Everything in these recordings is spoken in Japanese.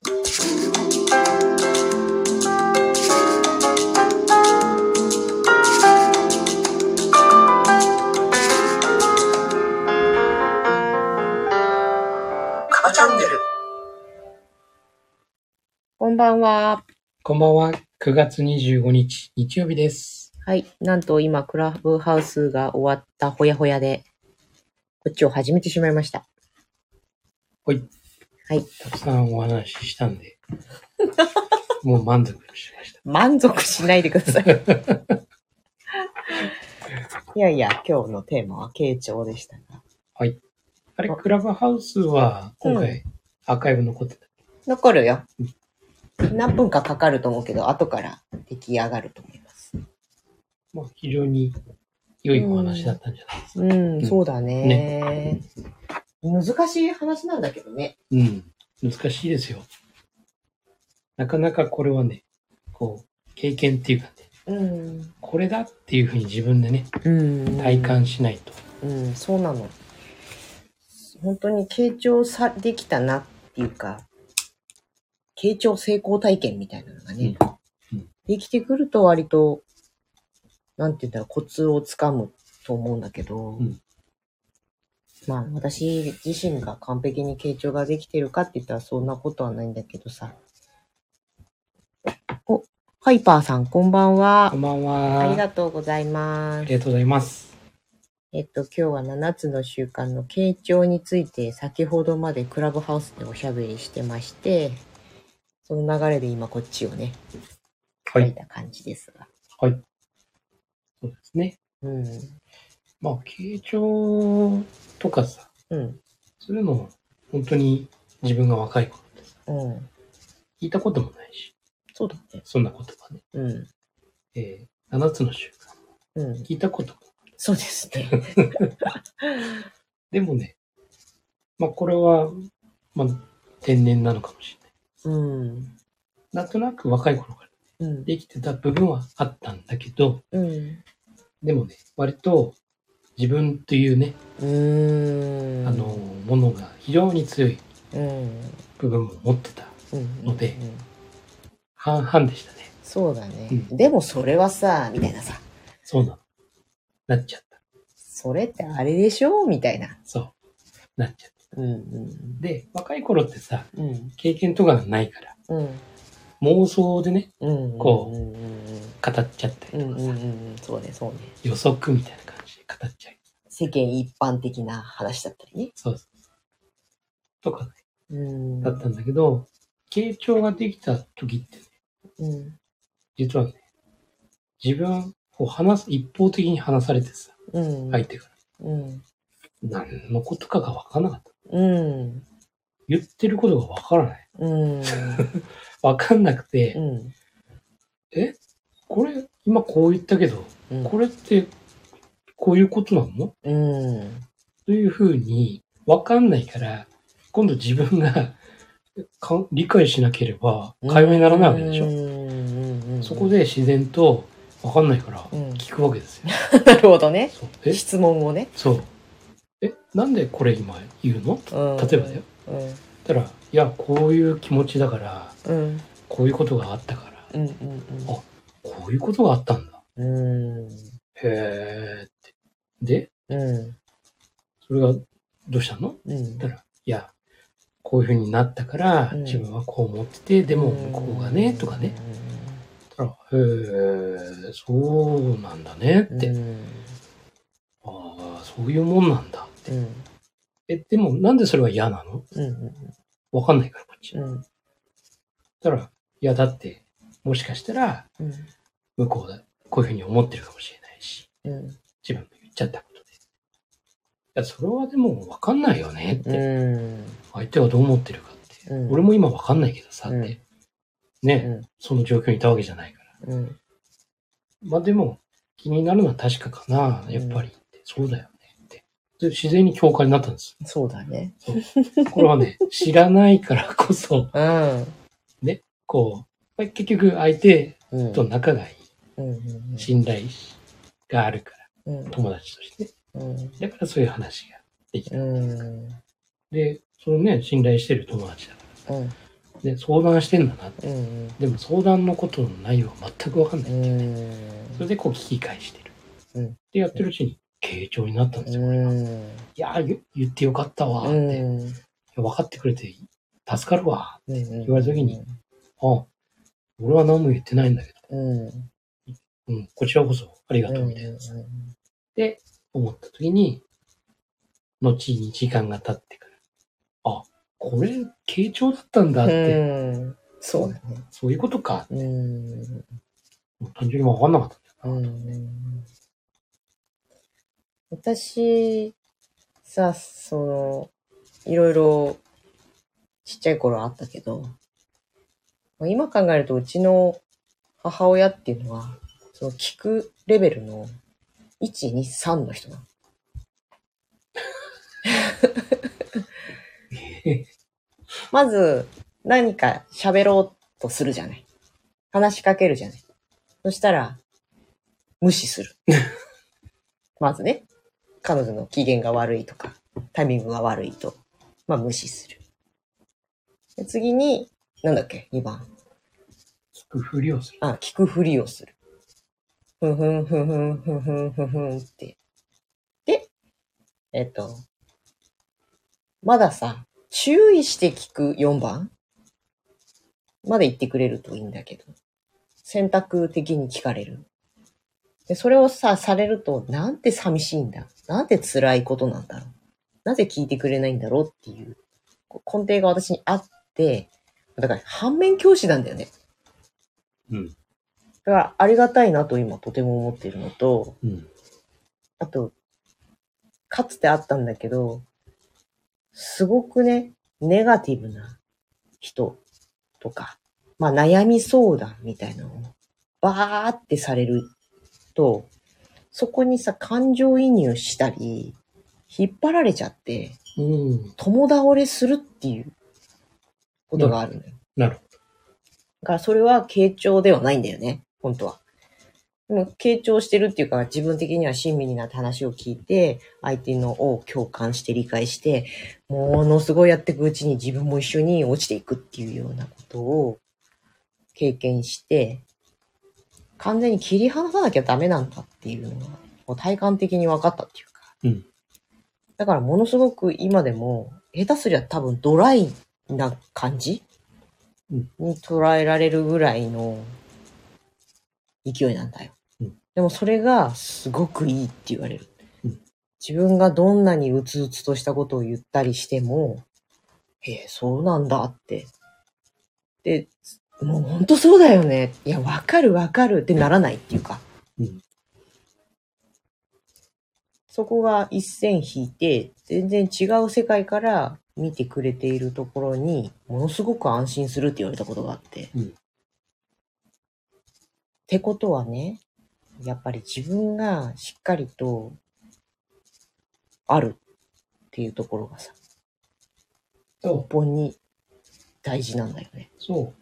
カバチャンネル。 こんばんは。 こんばんは。9月25日、日曜日です。 はい。なんと今、クラブハウスが終わったほやほやで、こっちを始めてしまいました。 はい。 はい。 たくさんお話ししたんで、もう満足しました。 満足しないでください。いやいや、今日のテーマは傾聴でしたが。 はい。あれ、クラブハウスは今回、アーカイブ残ってた。 残るよ。何分かかかると思うけど、後から出来上がると思います。 まあ、非常に良いお話だったんじゃないですか。 そうだね。難しい話なんだけどね。 難しいですよ。なかなかこれはね、こう、経験っていうかね、これだっていうふうに自分でね、体感しないと。 そうなの。本当に傾聴できたなっていうか、傾聴成功体験みたいなのがね、できてくると割と、なんて言ったらコツをつかむと思うんだけど、まあ私自身が完璧に傾聴ができてるかって言ったらそんなことはないんだけどさ。お、ハイパーさんこんばんは。 こんばんは。 ありがとうございます。 ありがとうございます。 今日は7つの習慣の傾聴について先ほどまでクラブハウスでおしゃべりしてまして、その流れで今こっちをね、書いた感じですが。 はい。そうですね。まあ、傾聴とかさ、そういうの本当に自分が若い頃ってさ、聞いたこともないし、 そうだね。 そんな言葉ね。7つの習慣も聞いたこともない。 そうですね。 でもね、まあこれは、まあ天然なのかもしれない。なんとなく若い頃からできてた部分はあったんだけど、でもね、割と自分というね、ものが非常に強い部分も持ってたので、半々でしたね。 そうだね。でもそれはさ、みたいなさ。 そうなの。なっちゃった。 それってあれでしょみたいな。 そう。なっちゃった。で、若い頃ってさ、経験とかがないから、妄想でね、こう、語っちゃったりとかさ、 そうね、そうね。 予測みたいな感じで語っちゃう。 世間一般的な話だったりね。 そうそう。とかね、だったんだけど、傾聴ができた時ってね、実はね、自分を一方的に話されてさ、相手から。何のことかが分からなかった。言ってることが分からない。分かんなくて、これ、今こう言ったけど、これってこういうことなのというふうに分かんないから、今度自分が理解しなければ会話にならないわけでしょ。そこで自然と分かんないから聞くわけですよ。 なるほどね。質問をね。 そう。なんでこれ今言うの？例えばだよ。たら、いや、こういう気持ちだから、こういうことがあったから、あ、こういうことがあったんだ。へーって。で、それがどうしたの？たら、いや、こういう風になったから、自分はこう思ってて、でも向こうがね、とかね。たら、へー、そうなんだねって。ああ、そういうもんなんだって。でもなんでそれは嫌なの？わかんないから、こっち。たら、いや、だって、もしかしたら、向こうだ、こういうふうに思ってるかもしれないし、自分が言っちゃったことで。いや、それはでもわかんないよねって。相手がどう思ってるかって。俺も今わかんないけどさって。ね、その状況にいたわけじゃないから。まあでも、気になるのは確かかな、やっぱりって。そうだよねって。で、自然に共感になったんです。 そうだね。 これはね、知らないからこそ、ね、こう、結局相手と仲がいい。信頼があるから、友達として。だからそういう話ができた。で、そのね、信頼してる友達だから。 で、相談してんだなって。でも相談のことの内容は全くわかんないっていうね。それでこう聞き返してる。で、やってるうちに、傾聴になったんですよ、俺が。いやー、言ってよかったわーって。分かってくれて助かるわって言われたときに、あ、俺は何も言ってないんだけど、こちらこそありがとうみたいなさ。で、思ったときに、後に時間が経ってから、あ、これ、傾聴だったんだって。 そうだね。 そういうことかって。単純に分かんなかったんだよな。 私、さ、いろいろちっちゃい頃あったけど、今考えるとうちの母親っていうのは、その聞くレベルの1、2、3の人なの。まず、何か喋ろうとするじゃない。話しかけるじゃない。そしたら、無視する。まずね、彼女の機嫌が悪いとか、タイミングが悪いと、無視する。で次に、なんだっけ、2番。 聞くふりをする。 聞くふりをする。ふんふんふんふんふんふんふんふんって。で、まださ、注意して聞く4番まで言ってくれるといいんだけど、選択的に聞かれる。で、それをされると、なんて寂しいんだ。なんて辛いことなんだろう。なぜ聞いてくれないんだろうっていう根底が私にあって、だから反面教師なんだよね。だからありがたいなと今とても思っているのと、あと、かつてあったんだけど、すごくね、ネガティブな人とか、悩み相談みたいなのをバーってされると、そこにさ、感情移入したり、引っ張られちゃって、共倒れするっていうことがあるのよ。 なるほど。 だからそれは傾聴ではないんだよね、本当は。でも傾聴してるっていうか、自分的には親身になって話を聞いて、相手のを共感して理解して、ものすごいやっていくうちに自分も一緒に落ちていくっていうようなことを経験して、完全に切り離さなきゃダメなんだっていうのが、もう体感的に分かったっていうか。だからものすごく今でも、下手すりゃ多分ドライな感じ、に捉えられるぐらいの勢いなんだよ。でもそれがすごくいいって言われる。自分がどんなにうつうつとしたことを言ったりしても、そうなんだって。で、もうほんとそうだよね。いや、わかるわかるってならないっていうか。そこが一線引いて、全然違う世界から見てくれているところに、ものすごく安心するって言われたことがあって。ってことはね、やっぱり自分がしっかりとあるっていうところがさ、根本に大事なんだよね。 そう。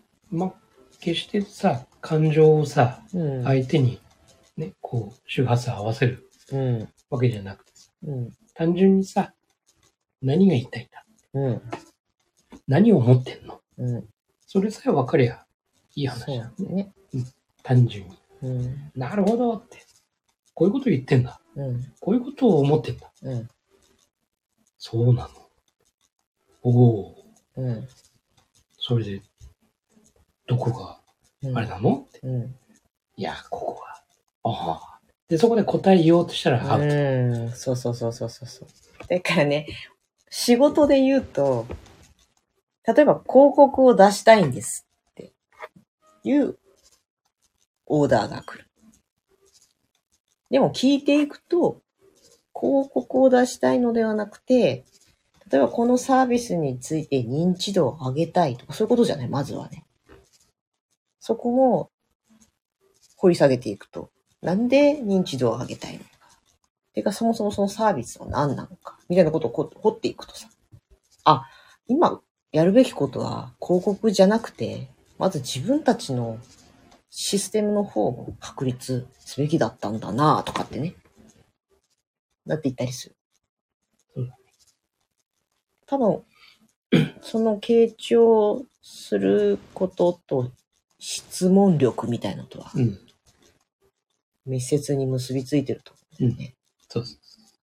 決してさ、感情をさ、相手にね、こう、周波数合わせるわけじゃなくてさ、単純にさ、何が言いたいんだ、何を思ってんの、それさえ分かりゃいい話なんだね。単純に、なるほどって。こういうこと言ってんだ。こういうことを思ってんだ。そうなの。おお。それで、どこがあれなの、って。いや、ここは。ああ。で、そこで答え言おうとしたらアウト。 そう。だからね、仕事で言うと、例えば広告を出したいんですっていうオーダーが来る。でも聞いていくと、広告を出したいのではなくて、例えばこのサービスについて認知度を上げたいとか、そういうことじゃない、まずはね。そこも掘り下げていくと、なんで認知度を上げたいのか。てか、そもそもそのサービスは何なのか。みたいなことを掘っていくとさ。今やるべきことは広告じゃなくて、まず自分たちのシステムの方を確立すべきだったんだなとかってね。だって言ったりする。多分、 その傾聴することと質問力みたいなのとは、密接に結びついてると思うんだよね。 そうそう。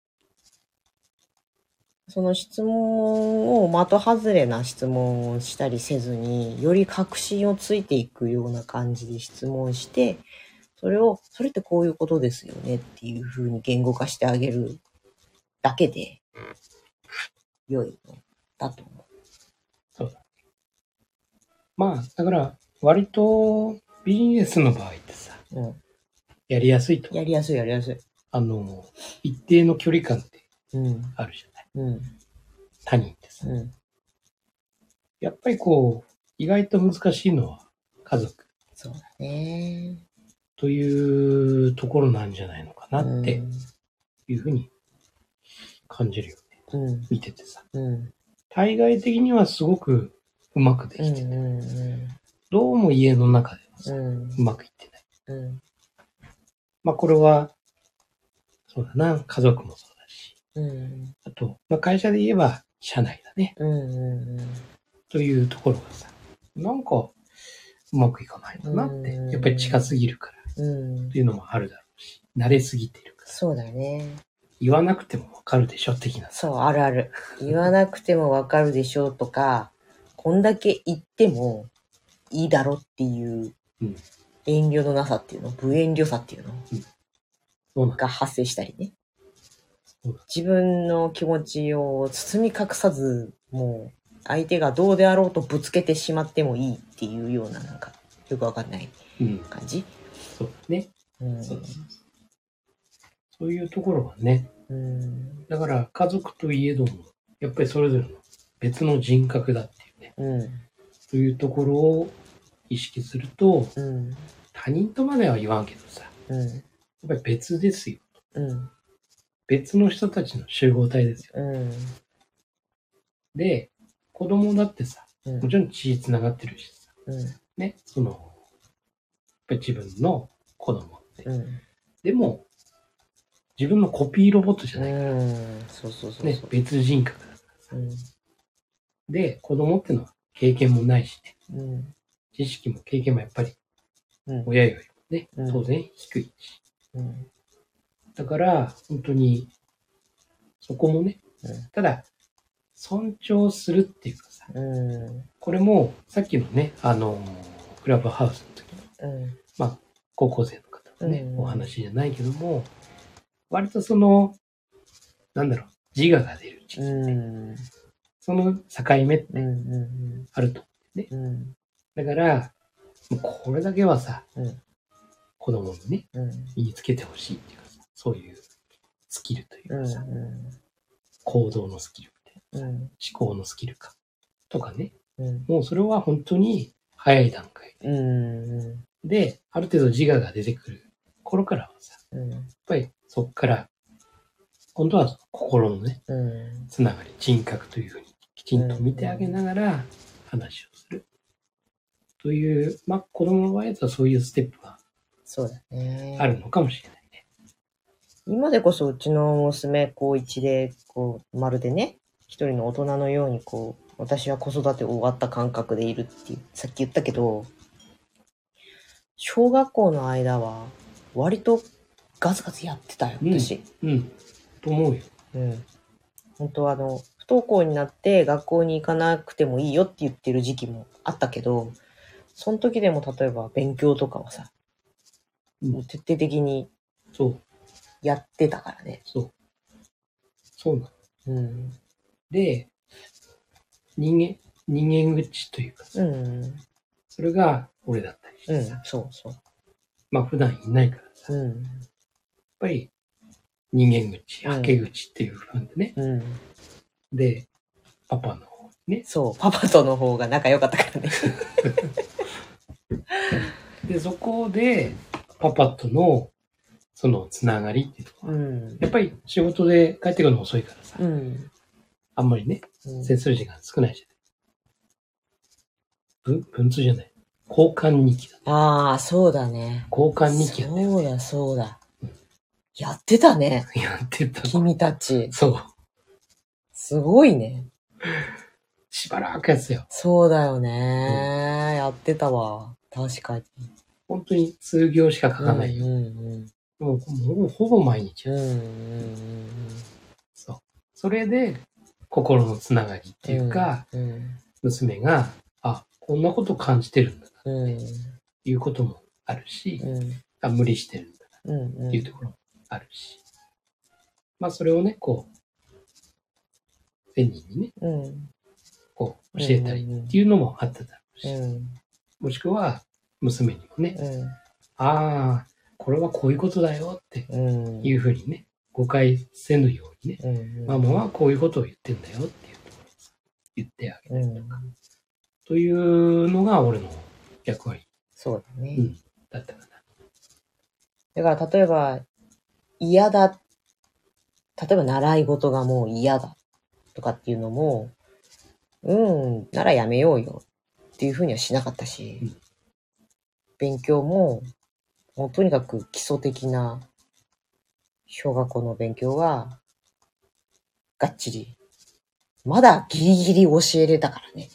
その質問を的外れな質問をしたりせずに、より確信をついていくような感じで質問して、それってこういうことですよねっていう風に言語化してあげるだけで良いのだと思う。 そうだ。まあ、だから割とビジネスの場合ってさ、やりやすいと。 やりやすい。 一定の距離感ってあるじゃない。他人ってさ。やっぱり意外と難しいのは家族。 そうだね。 というところなんじゃないのかなっていうふうに感じるよね。見ててさ。対外的にはすごくうまくできてて、どうも家の中ではさ、うまくいってない。まあこれは、そうだな、家族もそうだし。あと、まあ会社で言えば社内だね。というところがさ、なんかうまくいかないのかなって。やっぱり近すぎるから。っていうのもあるだろうし、慣れすぎてるから。 そうだね。 言わなくてもわかるでしょ的な。 そう、あるある。言わなくてもわかるでしょとか、こんだけ言ってもいいだろっていう遠慮のなさっていうの、無遠慮さっていうのが発生したりね。自分の気持ちを包み隠さず、もう相手がどうであろうとぶつけてしまってもいいっていうような、なんかよくわかんない感じ。 そうね。そういうところはね。だから家族といえども、やっぱりそれぞれの別の人格だっていうね。そういうところを意識すると、他人とまでは言わんけどさ、やっぱり別ですよ。別の人たちの集合体ですよ。で、子供だってさ、もちろん血つながってるしさ、ね、やっぱり自分の子供って。でも、自分のコピーロボットじゃないから。ね、別人格だからさ。で、子供ってのは経験もないしね。知識も経験もやっぱり、親よりもね、当然低いし。だから、本当に、そこもね、ただ、尊重するっていうかさ、これも、さっきのね、クラブハウスの時の、まあ、高校生の方のね、お話じゃないけども、割となんだろう、自我が出る時期ね。その境目ってあると思うね。だから、これだけはさ、子供にね、身につけてほしいっていうかさ、そういうスキルというかさ、行動のスキルみたいな、思考のスキルか、とかね。もうそれは本当に早い段階で、ある程度自我が出てくる頃からはさ、やっぱりそっから、今度は心のね、つながり、人格というふうにきちんと見てあげながら話をする。という、まあ子供の場合だとそういうステップはあるのかもしれないね。 今でこそうちの娘、高1で、まるでね、一人の大人のように私は子育て終わった感覚でいるってさっき言ったけど、小学校の間は割とガツガツやってたよ、私。 と思うよ。 本当は不登校になって学校に行かなくてもいいよって言ってる時期もあったけど、その時でも例えば勉強とかはさ、もう徹底的にやってたからね。 そうなの。で、人間口というかさ、それが俺だったりしてさ、まあ普段いないからさ、やっぱり人間口、はけ口っていう風でね、で、パパの方ね。 パパとの方が仲良かったからね。 で、そこで、パパとの、そのつながりっていうのは、やっぱり仕事で帰ってくるの遅いからさ、あんまりね、接する時間少ないじゃない。文通じゃない。交換日記だね。 ああ、そうだね。 交換日記やったよね。 そうだ。やってたね。 やってた。 君たち。 そう。 すごいね。 しばらくやってたよ。 そうだよね、やってたわ。確かに。 本当に数行しか書かないよ。もうほぼ毎日やってた。そう。それで、心のつながりっていうか、娘が、あ、こんなこと感じてるんだなっていうこともあるし、あ、無理してるんだなっていうところもあるし。まあそれをね、こう、1000人にね、こう教えたりっていうのもあっただろうし、もしくは娘にもね、ああ、これはこういうことだよっていうふうにね、誤解せぬようにね、ママはこういうことを言ってんだよっていうところを言ってあげたりとか、というのが俺の役割。 そうだね。 だったかな。 だから例えば、嫌だ。例えば習い事がもう嫌だとかっていうのも、ならやめようよっていうふうにはしなかったし、勉強も、もうとにかく基礎的な小学校の勉強は、がっちり。まだギリギリ教えれたからね。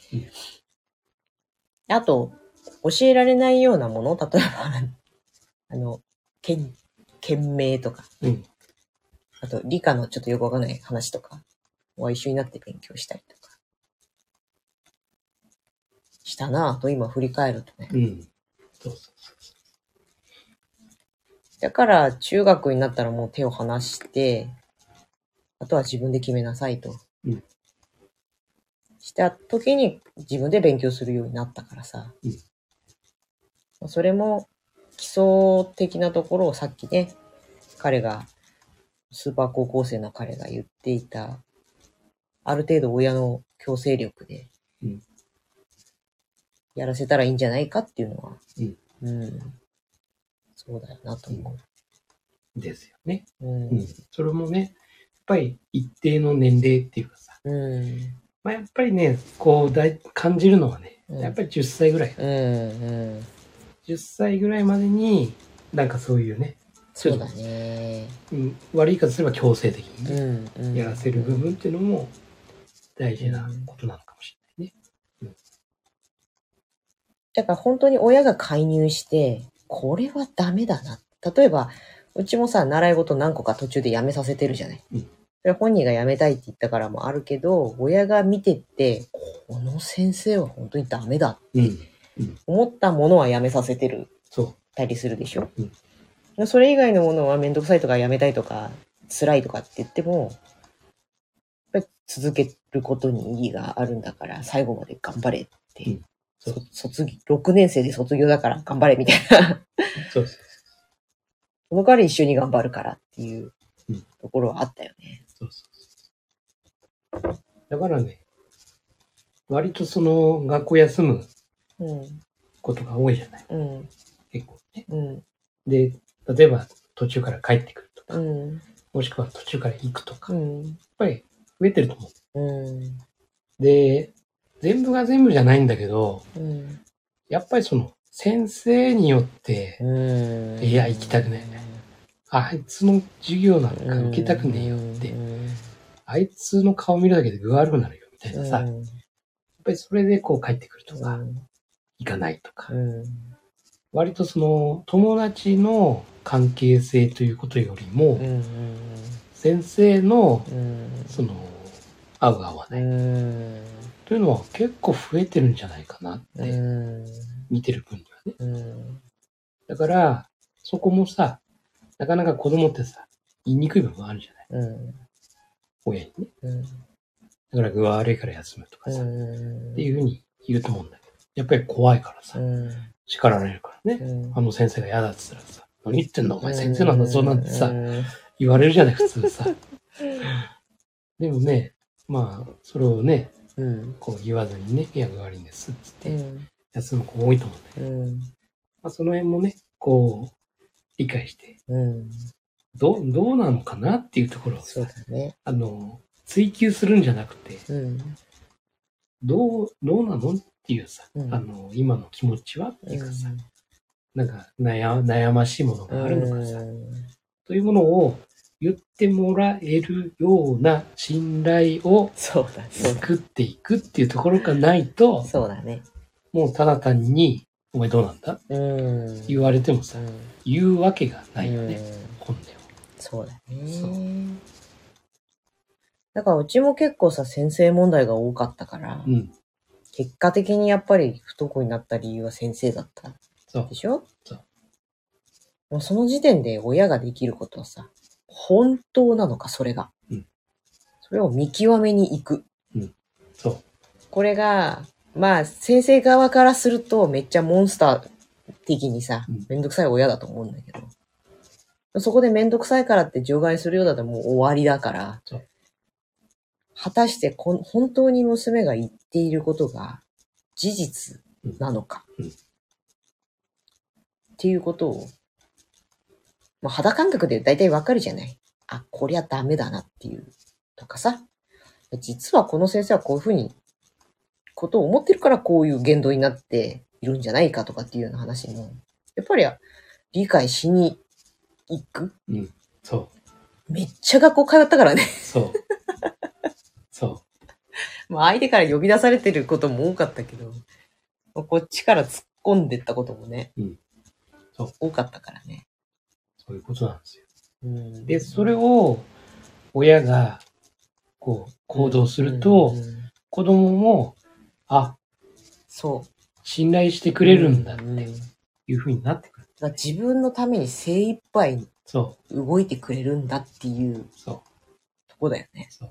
あと、教えられないようなもの、例えば、県名とか、あと理科のちょっとよくわかんない話とかは一緒になって勉強したりとかしたなぁと今振り返るとね。 そう。 だから中学になったらもう手を離して、あとは自分で決めなさいと。した時に自分で勉強するようになったからさ。それも基礎的なところをさっきね、スーパー高校生の彼が言っていた、ある程度親の強制力で、やらせたらいいんじゃないかっていうのは、そうだよなと思う。ですよね。それもね、やっぱり一定の年齢っていうかさ、まあやっぱりね、こう感じるのはね、やっぱり10歳ぐらい。10歳ぐらいまでに、なんかそういうね、 そうだね。 悪い言い方すれば強制的にね、やらせる部分っていうのも大事なことなのかもしれないね。 だから本当に親が介入して、これはダメだな。例えば、うちもさ、習い事何個か途中でやめさせてるじゃない。それ本人がやめたいって言ったからもあるけど、親が見てって、この先生は本当にダメだって思ったものはやめさせてるたりするでしょ。それ以外のものはめんどくさいとかやめたいとか辛いとかって言っても、やっぱり続けることに意義があるんだから最後まで頑張れって。6年生で卒業だから頑張れみたいな。 そう。 その代わり一緒に頑張るからっていうところはあったよね。 だからね、割とその学校休むことが多いじゃない。結構ね。で、例えば途中から帰ってくるとか、もしくは途中から行くとか、やっぱり増えてると思う。で、全部が全部じゃないんだけど、やっぱりその先生によって、いや、行きたくない。あいつの授業なんか受けたくねえよって、あいつの顔見るだけで具悪くなるよみたいなさ、やっぱりそれでこう帰ってくるとか、行かないとか、割とその友達の関係性ということよりも、先生のその合う合わないというのは結構増えてるんじゃないかなって見てる分にはね。だからそこもさ、なかなか子供ってさ、言いにくい部分あるじゃない。親にね。だから具合悪いから休むとかさ、っていうふうに言うと思うんだけど、やっぱり怖いからさ、叱られるからね。あの先生が嫌だって言ったらさ、何言ってんのお前先生なんだぞなんてさ、言われるじゃない普通さ。でもね、まあ、それをね、こう言わずにね、いや具悪いんですっつって、休む子多いと思うんだけど、まあその辺もね、こう、理解して、どうなのかなっていうところをさ、追求するんじゃなくて、どうなのっていうさ、今の気持ちはっていうかさ、なんか悩ましいものがあるのかさ、というものを言ってもらえるような信頼をそうだ、そうだ。 作っていくっていうところがないと、 そうだね。 もうただ単に、お前どうなんだ言われてもさ、言うわけがないよね、本音を。 そうだそう。 ね。だからうちも結構さ、先生問題が多かったから、結果的にやっぱり不登校になった理由は先生だったでしょ？そう。もうその時点で親ができることはさ、本当なのか、それが。それを見極めに行く。そう。これが、まあ、先生側からするとめっちゃモンスター的にさ、めんどくさい親だと思うんだけど、そこでめんどくさいからって除外するようだともう終わりだから、果たして本当に娘が言っていることが事実なのか、っていうことを、まあ、肌感覚で大体わかるじゃない。あ、こりゃダメだなっていうとかさ、実はこの先生はこういうふうにことを思ってるからこういう言動になっているんじゃないかとかっていうような話も、やっぱり理解しに行く。そう。めっちゃ学校通ったからね。そう。そう。まあ相手から呼び出されてることも多かったけど、こっちから突っ込んでったこともね、そう。多かったからね。 そういうことなんですよ。で、それを親がこう行動すると、子供も、あ、そう。信頼してくれるんだっていう風になってくる。 だから自分のために精一杯動いてくれるんだっていうとこだよね。そう。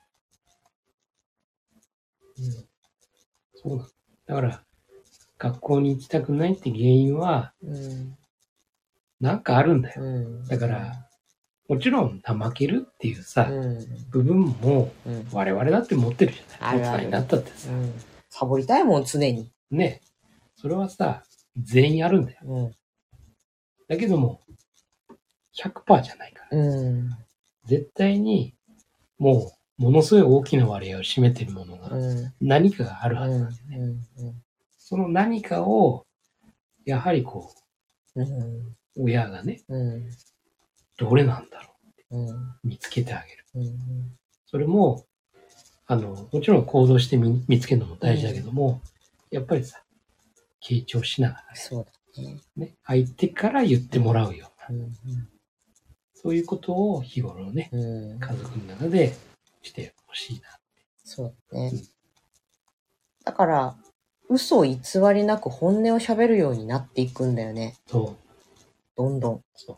そうなんだから、学校に行きたくないって原因は、なんかあるんだよ。だから、もちろん怠けるっていうさ、部分も我々だって持ってるじゃない。大人になったってさ。 サボりたいもん、常に。 ね。それはさ、全員あるんだよ。だけども、100% じゃないから。絶対に、もう、ものすごい大きな割合を占めてるものが、何かがあるはずなんだよね。その何かを、やはりこう、親がね、どれなんだろうって見つけてあげる。それも、もちろん行動して見つけるのも大事だけども、やっぱりさ、傾聴しながら、 そうだね、相手から言ってもらうような、そういうことを日頃ね、家族の中でしてほしいな。 そうだね。だから、嘘偽りなく本音を喋るようになっていくんだよね。そう。どんどん。そう。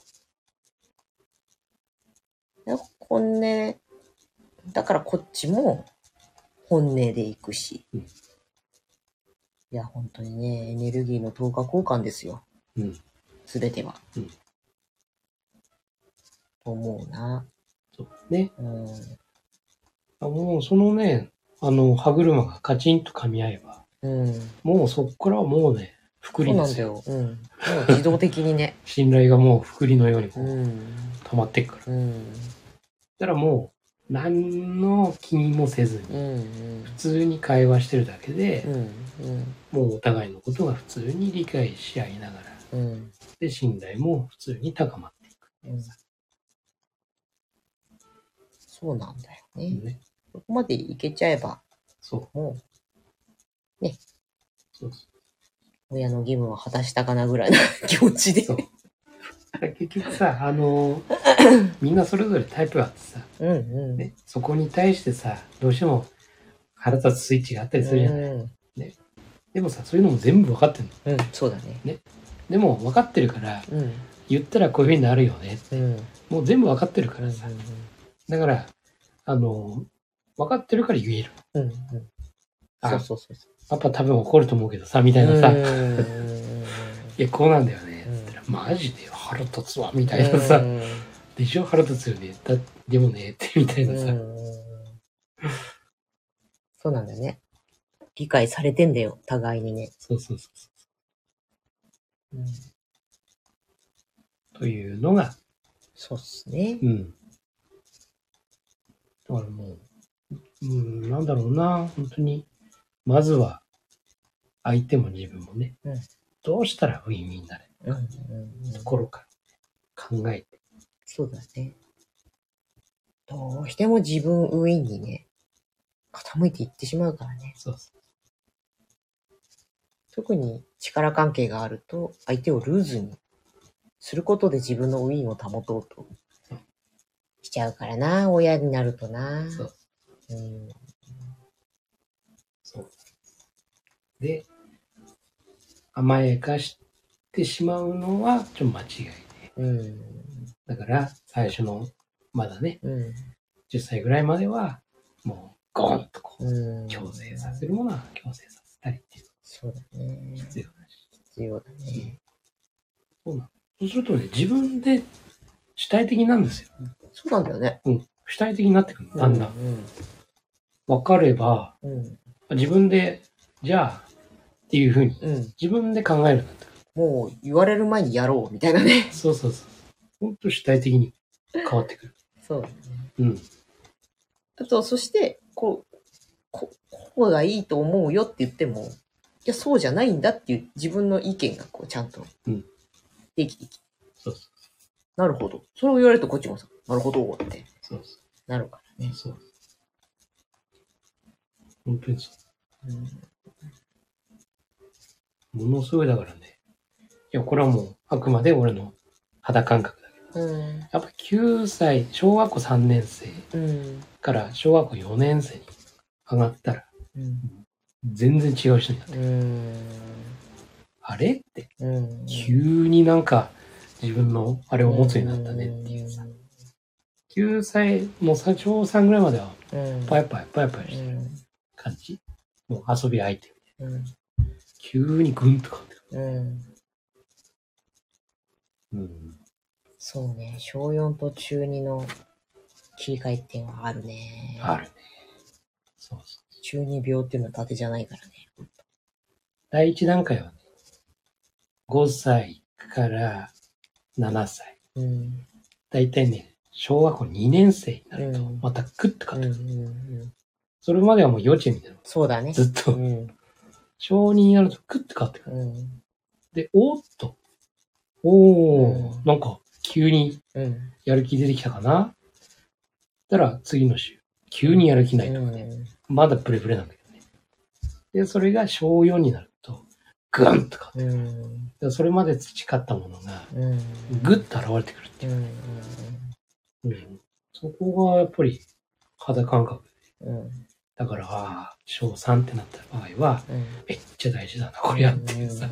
本音、だからこっちも本音でいくし。いや、本当にね、エネルギーの等価交換ですよ。すべては。思うな。 そうね。もうそのね、歯車がカチンと噛み合えば、もうそっからはもうね、福利ですよ。 そうなんだよ。もう自動的にね。 信頼がもう福利のようにこう、溜まっていくから。だからもう、何の気にもせずに、普通に会話してるだけで、もうお互いのことが普通に理解し合いながら、で、信頼も普通に高まっていく。 そうなんだよね。そこまでいけちゃえば、もう、ね。親の義務を果たしたかなぐらいの気持ちで。 結局さ、みんなそれぞれタイプがあってさ、ね、そこに対してさ、どうしても腹立つスイッチがあったりするじゃない。ね、でもさ、そういうのも全部分かってんの。 そうだね。 でも分かってるから、言ったらこういう風になるよねって。もう全部分かってるからさ。だから、分かってるから言える。そう。パパ多分怒ると思うけどさ、みたいなさ。いや、こうなんだよね。ってマジで腹立つわ、みたいなさ。でしょ腹立つよね。でもね、って、みたいなさ。 そうなんだよね。理解されてんだよ、互いにね。 そう。というのが。 そうっすね。 だからもう、なんだろうな、本当に。まずは、相手も自分もね、どうしたらウィンウィンになれるか、ところから考えて。 そうだね。 どうしても自分ウィンにね、傾いていってしまうからね。 そうそう。 特に力関係があると、相手をルーズにすることで自分のウィンを保とうとしちゃうからな、親になるとな。 そう。 うん。 そう。で、甘やかしてしまうのはちょっと間違いで。 うん。 だから、最初の、まだね、 うん。 10歳ぐらいまでは、もう、ゴーンとこう、 うん。 強制させるものは強制させたりっていう。 そうだね。 必要だし。 必要だね。 そうなの。そうするとね、自分で主体的なんですよ。 そうなんだよね。 うん。主体的になってくるの、だんだん。 うん分かれば、 うん。 自分で、じゃあ、っていうふうに、 うん。 自分で考えるようになってくる。 もう言われる前にやろうみたいなね。 そうそうそう。ほんと主体的に変わってくる。 そうだね。 うん。 あと、そして、こうがいいと思うよって言っても、いや、そうじゃないんだっていう自分の意見がこうちゃんとできてきて、 そうそう。 なるほど。それを言われるとこっちもさ、なるほどってそうそなるからう。 ね。 そう。本当にそう。ものすごいだからね。いや、これはもう、あくまで俺の肌感覚だけど。やっぱ9歳、小学校3年生から小学校4年生に上がったら、全然違う人になってる。あれって、急になんか自分のあれを持つようになったねっていうさ。9歳、もう小3ぐらいまでは、パヤパヤしてる感じ。もう遊び相手みたいな。急にグンと変わってくる。 そうね、小4と中2の切り替えっていうのはあるね。 あるね。そうそう。 中二病っていうのは縦じゃないからね。 第一段階はね、5歳から7歳。だいたいね、小学校2年生になると、またグッと変わってくる。それまではもう幼稚園みたいな。 そうだね。 ずっと。小2になるとグッと変わってくる。で、なんか急にやる気出てきたかな。たら次の週、急にやる気ないとかね。まだブレブレなんだけどね。で、それが小4になると、グンと変わってくる。それまで培ったものが、グッと現れてくるっていう。そこがやっぱり肌感覚で。だから、小3ってなった場合は、めっちゃ大事だな、これやっていうさ、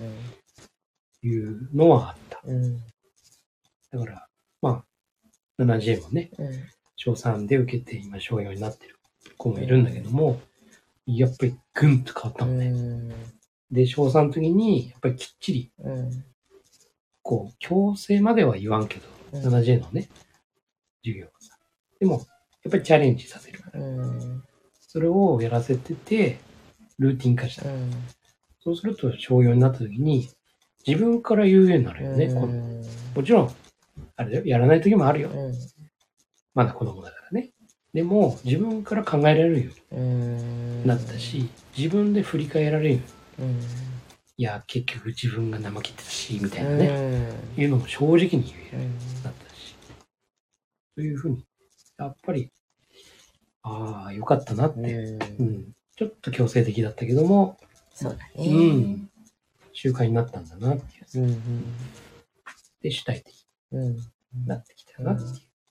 いうのはあった。だから、まあ、7J もね、小3で受けて今小4になってる子もいるんだけども、やっぱりぐんと変わったもんね。で、小3の時に、やっぱりきっちり、こう、強制までは言わんけど、7J のね、授業はさ。でも、やっぱりチャレンジさせるから。それをやらせてて、ルーティン化した。そうすると、小4になった時に、自分から言うようになるよね。もちろん、あれだよ、やらない時もあるよ。まだ子供だからね。でも、自分から考えられるようになったし、自分で振り返られるように。いや、結局自分が怠けてたし、みたいなね。いうのも正直に言えるようになったし。というふうに、やっぱり、ああ、よかったなって。ちょっと強制的だったけども、 そうだね。 習慣になったんだなっていう。で、主体的になってきたなっていう。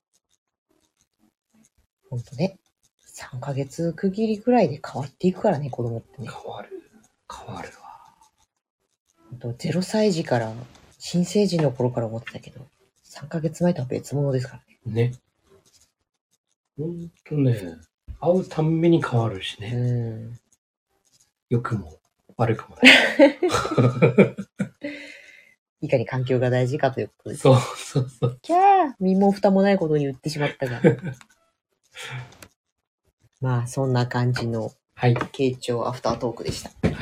ほんとね。3ヶ月区切りくらいで変わっていくからね、子供ってね。 変わるわ。 0歳児から、新生児の頃から思ってたけど、3ヶ月前とは別物ですからね。ね。ほんとね、会うたんびに変わるしね。良くも悪くもね。 いかに環境が大事かということです。 そう。 キャー、身も蓋もないことに言ってしまったが。まあ、そんな感じの、傾聴アフタートークでした。はい。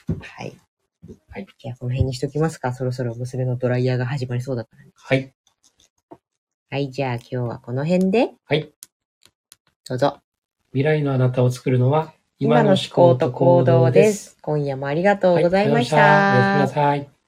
じゃあ、この辺にしときますか。そろそろ娘のドライヤーが始まりそうだからね。はい、じゃあ今日はこの辺で。どうぞ。 未来のあなたを作るのは、 今の思考と行動です。今夜もありがとうございました。 おやすみなさい。